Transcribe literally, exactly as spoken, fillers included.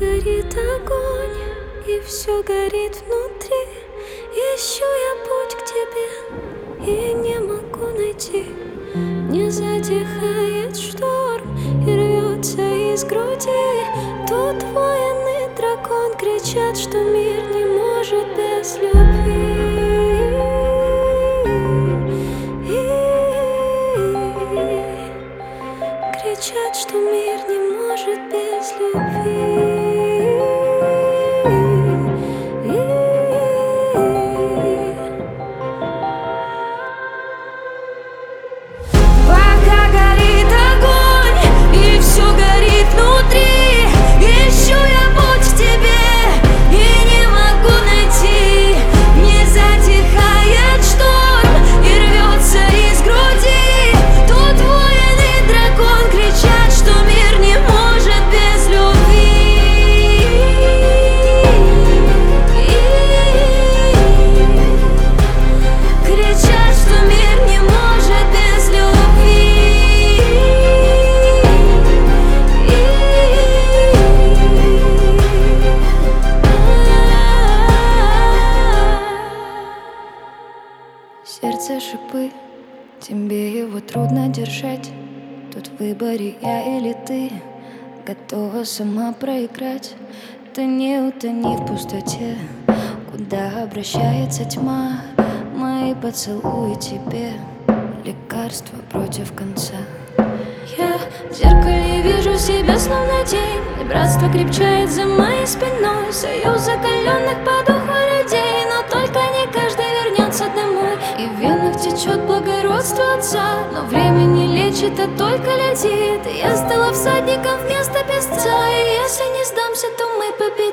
горит огонь, и все горит внутри. Ищу я путь к тебе и не могу найти. Не затихает шторм и рвется из груди. Тут военный дракон кричат, что мир не может без любви. Кричат, что мир не может без любви. Пока горит огонь и все горит внутри, ищу я путь к тебе и не могу найти. Не затихает шторм и рвется из груди. Тут военный дракон кричат, что мир не может без любви. Кричат, что мир не может без любви. Сердце шипы, тебе его трудно держать. Тут в выборе я или ты, готова сама проиграть. Ты не утони в пустоте, куда обращается тьма. Мои поцелуи тебе лекарство против конца. Я в зеркале вижу себя словно тень, и братство крепчает за моей спиной. Союз закаленных по духу людей, но только не каждый вернется домой. И в венах течет благородство отца, но время не лечит, а только летит. И я стала всадником вместо песца, и если не сдамся, то мы победим.